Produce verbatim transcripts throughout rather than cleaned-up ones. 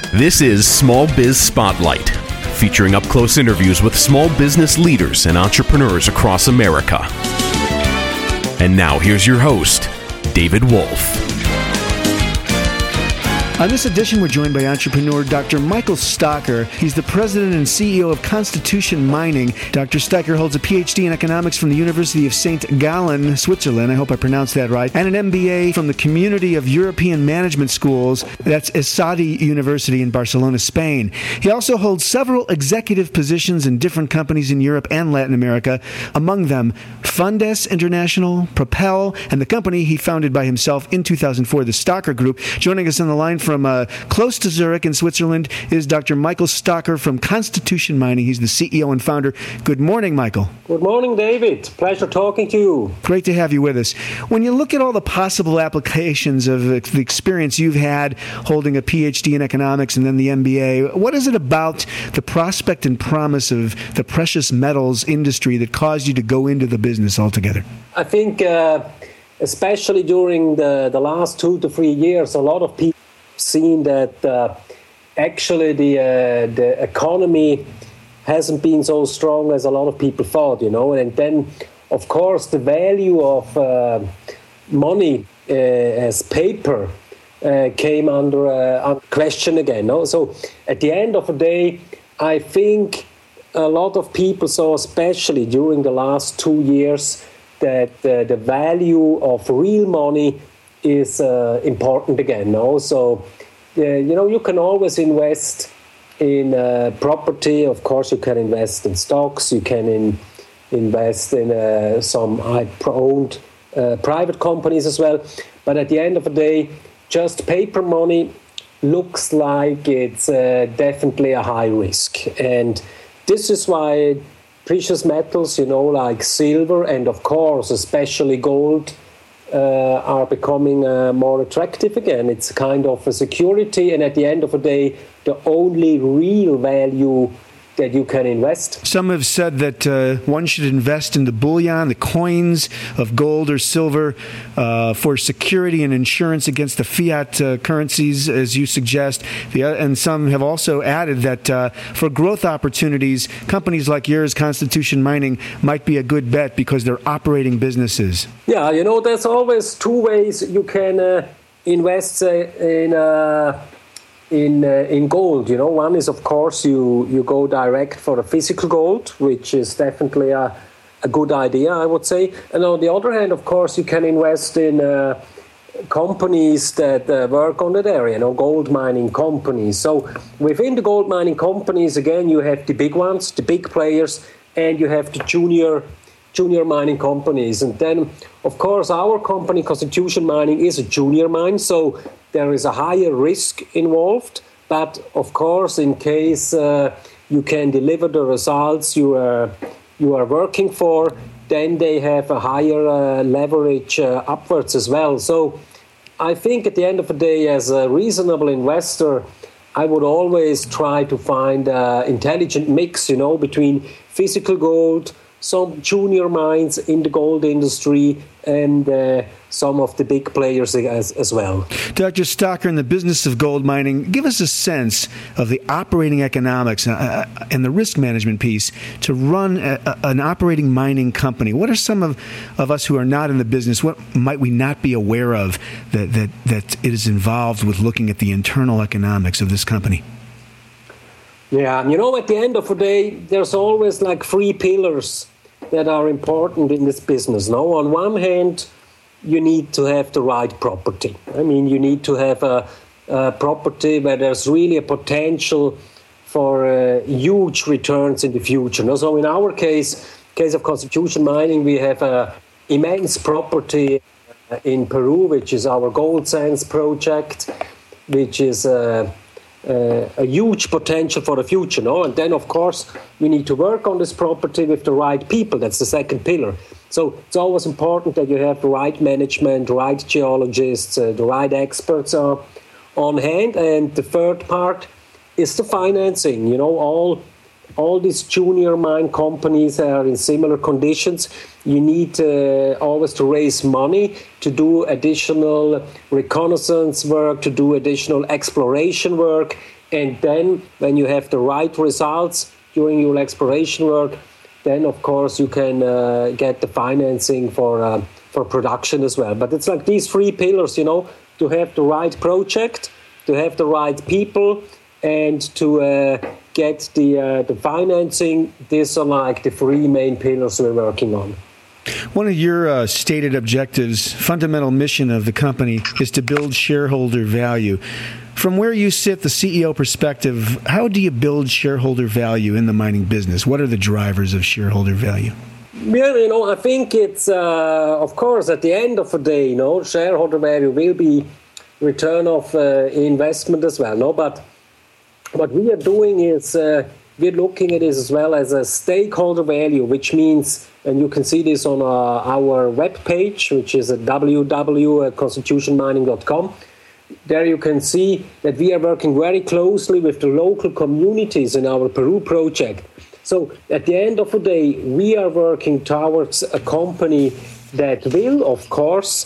This is Small Biz Spotlight, featuring up-close interviews with small business leaders and entrepreneurs across America. And now here's your host, David Wolf. On this edition, we're joined by entrepreneur Doctor Michael Stocker. He's the president and C E O of Constitution Mining. Doctor Stocker holds a P H D in economics from the University of Saint Gallen, Switzerland. I hope I pronounced that right. And an M B A from the Community of European Management Schools. That's ESADE University in Barcelona, Spain. He also holds several executive positions in different companies in Europe and Latin America. Among them, Fundes International, Propel, and the company he founded by himself in two thousand four, the Stocker Group. Joining us on the line from From uh, close to Zurich in Switzerland is Doctor Michael Stocker from Constitution Mining. He's the C E O and founder. Good morning, Michael. Good morning, David. Pleasure talking to you. Great to have you with us. When you look at all the possible applications of the experience you've had holding a P H D in economics and then the M B A, what is it about the prospect and promise of the precious metals industry that caused you to go into the business altogether? I think uh, especially during the, the last two to three years, a lot of people seen that uh, actually the uh, the economy hasn't been so strong as a lot of people thought, you know, and then of course the value of uh, money uh, as paper uh, came under, uh, under question again. No? So at the end of the day, I think a lot of people saw, especially during the last two years, that uh, the value of real money is uh, important again. No? So, uh, you know, you can always invest in uh, property. Of course, you can invest in stocks. You can in, invest in uh, some owned uh, private companies as well. But at the end of the day, just paper money looks like it's uh, definitely a high risk. And this is why precious metals, you know, like silver and, of course, especially gold, uh, are becoming uh, more attractive again. It's kind of a security, and at the end of the day, the only real value that you can invest. Some have said that uh, one should invest in the bullion, the coins of gold or silver, uh, for security and insurance against the fiat uh, currencies, as you suggest. The, uh, and some have also added that uh, for growth opportunities, companies like yours, Constitution Mining, might be a good bet because they're operating businesses. Yeah, you know, there's always two ways you can uh, invest uh, in uh, In uh, in gold. You know, one is, of course, you, you go direct for the physical gold, which is definitely a, a good idea, I would say. And on the other hand, of course, you can invest in uh, companies that uh, work on that area, you know, gold mining companies. So within the gold mining companies, again, you have the big ones, the big players, and you have the junior junior mining companies. And then, of course, our company, Constitution Mining, is a junior mine, so there is a higher risk involved. But, of course, in case uh, you can deliver the results you are, you are working for, then they have a higher uh, leverage uh, upwards as well. So I think at the end of the day, as a reasonable investor, I would always try to find an intelligent mix, you know, between physical gold, some junior mines in the gold industry, and uh, some of the big players as, as well. Doctor Stocker, in the business of gold mining, give us a sense of the operating economics uh, and the risk management piece to run a, a, an operating mining company. What are some of, of us who are not in the business, what might we not be aware of that, that, that it is involved with looking at the internal economics of this company? Yeah, you know, at the end of the day, there's always like three pillars that are important in this business. Now, on one hand, you need to have the right property. I mean, you need to have a, a property where there's really a potential for uh, huge returns in the future. Now, so in our case, case of Constitution Mining, we have an immense property in Peru, which is our Gold Sands project, which is uh, Uh, a huge potential for the future, no? And then, of course, we need to work on this property with the right people. That's the second pillar. So it's always important that you have the right management, the right geologists, uh, the right experts are on hand. And the third part is the financing. You know, all all these junior mine companies are in similar conditions. You need uh, always to raise money to do additional reconnaissance work, to do additional exploration work. And then when you have the right results during your exploration work, then of course you can uh, get the financing for uh, for production as well. But it's like these three pillars, you know, to have the right project, to have the right people, and to uh, get the uh, the financing. These are like the three main pillars we're working on. One of your uh, stated objectives, fundamental mission of the company, is to build shareholder value. From where you sit, the C E O perspective, how do you build shareholder value in the mining business? What are the drivers of shareholder value? Well, you know, I think it's, uh, of course, at the end of the day, you know, shareholder value will be return of uh, investment as well. No, but what we are doing is uh, we're looking at this as well as a stakeholder value, which means, and you can see this on uh, our webpage, which is at w w w dot constitution mining dot com. There you can see that we are working very closely with the local communities in our Peru project. So at the end of the day, we are working towards a company that will, of course,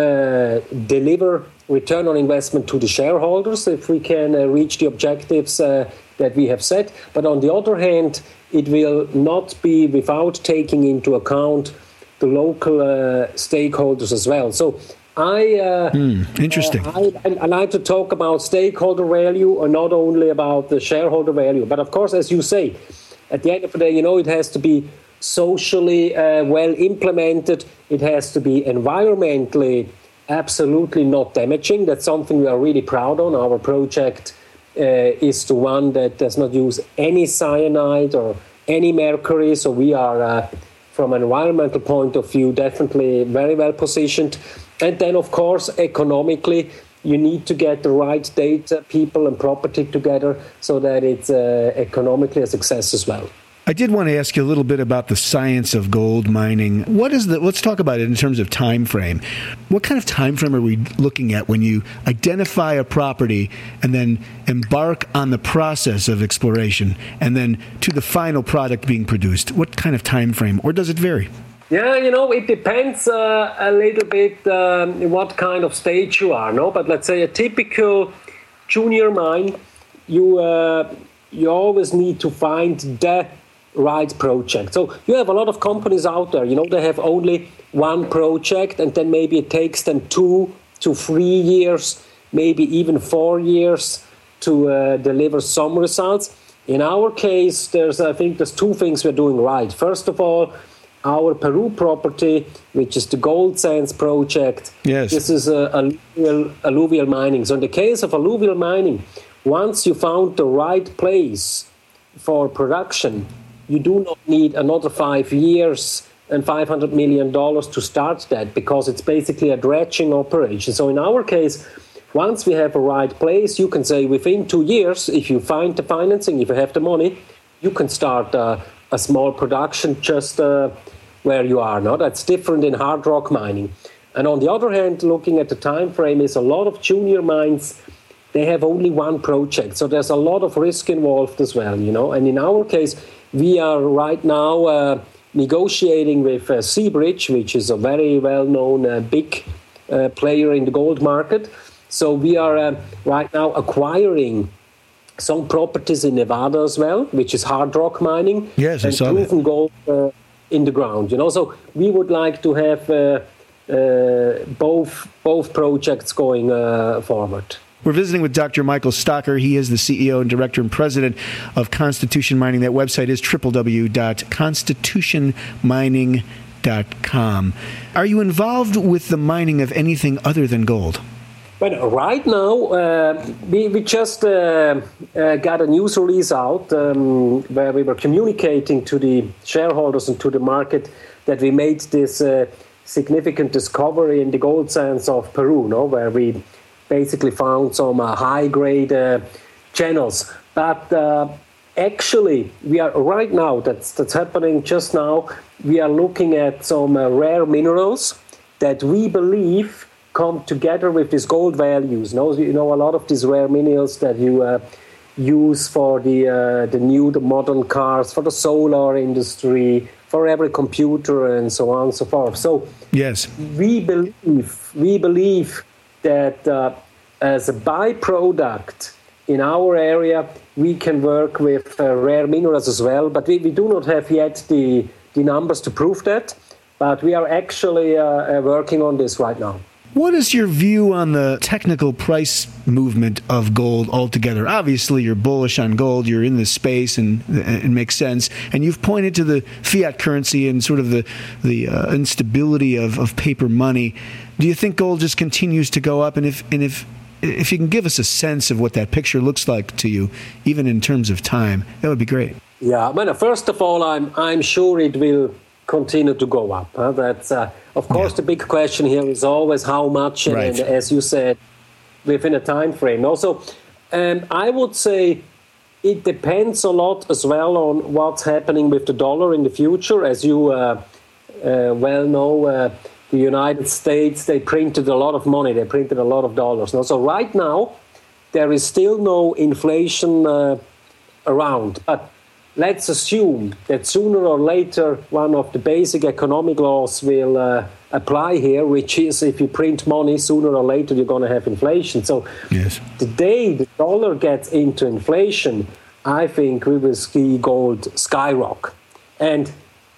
uh, deliver return on investment to the shareholders if we can uh, reach the objectives uh, that we have set. But on the other hand, it will not be without taking into account the local uh, stakeholders as well. So I, uh, mm, interesting. Uh, I, I like to talk about stakeholder value and not only about the shareholder value. But of course, as you say, at the end of the day, you know, it has to be socially uh, well implemented. It has to be environmentally absolutely not damaging. That's something we are really proud on. Our project uh, is the one that does not use any cyanide or any mercury. So we are, uh, from an environmental point of view, definitely very well positioned. And then, of course, economically, you need to get the right data, people and property together so that it's uh, economically a success as well. I did want to ask you a little bit about the science of gold mining. What is the? Let's talk about it in terms of time frame. What kind of time frame are we looking at when you identify a property and then embark on the process of exploration and then to the final product being produced? What kind of time frame, or does it vary? Yeah, you know, it depends uh, a little bit um, what kind of stage you are, no? But let's say a typical junior mine, you uh, you always need to find the right project. So you have a lot of companies out there, you know, they have only one project and then maybe it takes them two to three years, maybe even four years to uh, deliver some results. In our case, there's I think there's two things we're doing right. First of all, our Peru property, which is the Gold Sands project, yes. This is uh, alluvial, alluvial mining. So in the case of alluvial mining, once you found the right place for production, you do not need another five years and five hundred million dollars to start that because it's basically a dredging operation. So in our case, once we have a right place, you can say within two years, if you find the financing, if you have the money, you can start uh, a small production just uh, where you are now. That's different in hard rock mining. And on the other hand, looking at the time frame, is a lot of junior mines, they have only one project. So there's a lot of risk involved as well, you know. And in our case, we are right now uh, negotiating with uh, Seabridge, which is a very well-known uh, big uh, player in the gold market. So we are uh, right now acquiring some properties in Nevada as well, which is hard rock mining. Yes, I and saw proven that. gold uh, in the ground. You know, so we would like to have uh, uh, both both projects going uh, forward. We're visiting with Doctor Michael Stocker. He is the C E O and Director and President of Constitution Mining. That website is w w w dot constitution mining dot com. Are you involved with the mining of anything other than gold? Well, right now, uh, we, we just uh, uh, got a news release out um, where we were communicating to the shareholders and to the market that we made this uh, significant discovery in the gold sands of Peru, no, where we basically found some uh, high-grade uh, channels. But uh, actually, we are right now, that's, that's happening just now, we are looking at some uh, rare minerals that we believe come together with these gold values. You know, you know, a lot of these rare minerals that you uh, use for the uh, the new, the modern cars, for the solar industry, for every computer, and so on and so forth. So yes, we believe we believe that uh, as a byproduct in our area, we can work with uh, rare minerals as well, but we, we do not have yet the, the numbers to prove that, but we are actually uh, uh, working on this right now. What is your view on the technical price movement of gold altogether? Obviously, you're bullish on gold. You're in this space, and it makes sense. And you've pointed to the fiat currency and sort of the the uh, instability of, of paper money. Do you think gold just continues to go up? And if and if if you can give us a sense of what that picture looks like to you, even in terms of time, that would be great. Yeah, well, first of all, I'm I'm sure it will continue to go up. Huh? That's uh, of course yeah. the big question here is always how much, and, right. and as you said, within a time frame. Also, um, I would say it depends a lot as well on what's happening with the dollar in the future. As you uh, uh, well know, uh, the United States, they printed a lot of money. They printed a lot of dollars. Now, so right now, there is still no inflation uh, around. But let's assume that sooner or later, one of the basic economic laws will uh, apply here, which is if you print money, sooner or later, you're going to have inflation. So yes. the day the dollar gets into inflation, I think we will see gold skyrocket. And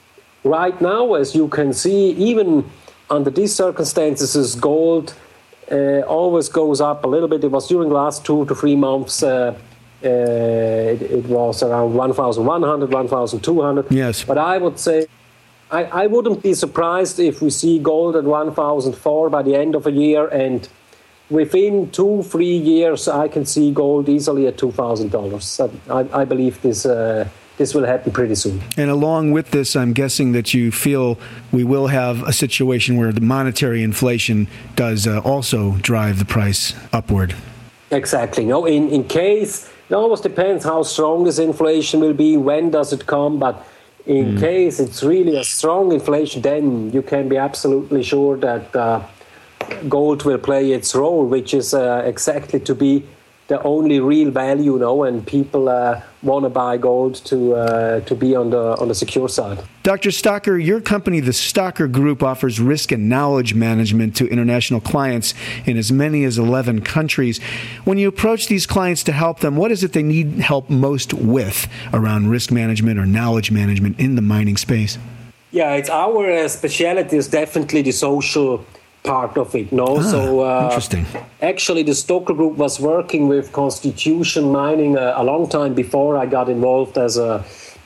right now, as you can see, even under these circumstances, gold uh, always goes up a little bit. It was during the last two to three months, uh, uh, it, it was around one thousand one hundred, one thousand two hundred. Yes. But I would say, I, I wouldn't be surprised if we see gold at one thousand four by the end of a year. And within two, three years, I can see gold easily at two thousand dollars. So I, I believe this uh, this will happen pretty soon. And along with this, I'm guessing that you feel we will have a situation where the monetary inflation does uh, also drive the price upward. Exactly. No, in, in case, it always depends how strong this inflation will be, when does it come, but in mm. case it's really a strong inflation, then you can be absolutely sure that uh, gold will play its role, which is uh, exactly to be the only real value, you know, and people uh, want to buy gold to uh, to be on the on the secure side. Doctor Stocker, your company, the Stocker Group, offers risk and knowledge management to international clients in as many as eleven countries. When you approach these clients to help them, what is it they need help most with around risk management or knowledge management in the mining space? Yeah, it's our uh, specialty is definitely the social part of it. No, ah, so uh, interesting. Actually, the Stocker Group was working with Constitution Mining uh, a long time before I got involved as a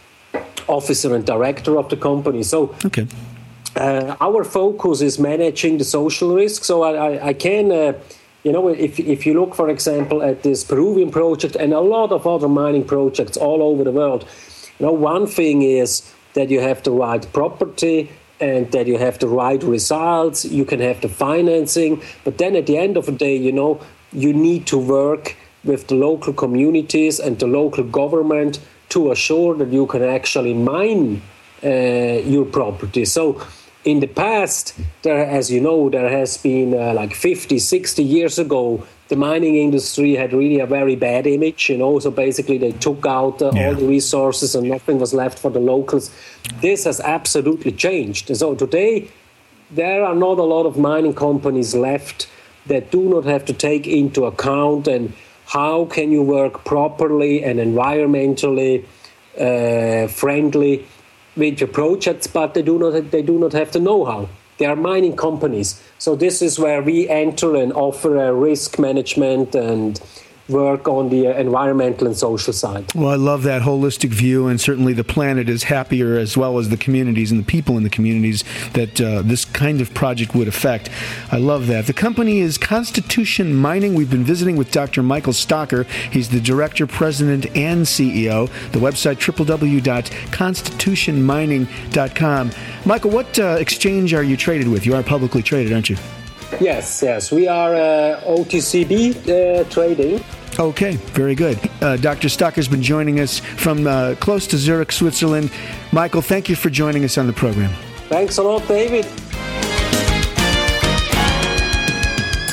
officer and director of the company. So, okay. uh, our focus is managing the social risk. So, I, I, I can, uh, you know, if if you look, for example, at this Peruvian project and a lot of other mining projects all over the world, you know, one thing is that you have the right property and that you have the right results, you can have the financing, but then at the end of the day, you know, you need to work with the local communities and the local government to assure that you can actually mine uh, your property. So in the past, there, as you know, there has been uh, like fifty, sixty years ago, the mining industry had really a very bad image, you know, so basically they took out uh, yeah. all the resources and nothing was left for the locals. This has absolutely changed. And so today, there are not a lot of mining companies left that do not have to take into account and how can you work properly and environmentally uh, friendly with your projects, but they do not they do not have the know-how. They are mining companies. So this is where we enter and offer a risk management and work on the environmental and social side. Well, I love that holistic view, and certainly the planet is happier as well as the communities and the people in the communities that uh, this kind of project would affect. I love that. The company is Constitution Mining. We've been visiting with Doctor Michael Stocker. He's the director, president, and C E O. The website, w w w dot constitution mining dot com. Michael, what uh, exchange are you traded with? You are publicly traded, aren't you? Yes, yes. We are uh, O T C B uh, trading. Okay, very good. Uh, Doctor Stocker's been joining us from uh, close to Zurich, Switzerland. Michael, thank you for joining us on the program. Thanks a lot, David.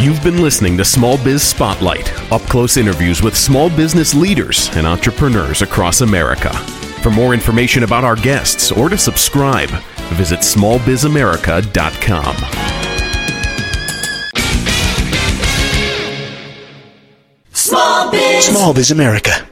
You've been listening to Small Biz Spotlight, up-close interviews with small business leaders and entrepreneurs across America. For more information about our guests or to subscribe, visit small biz america dot com. Small Biz. Small Biz America.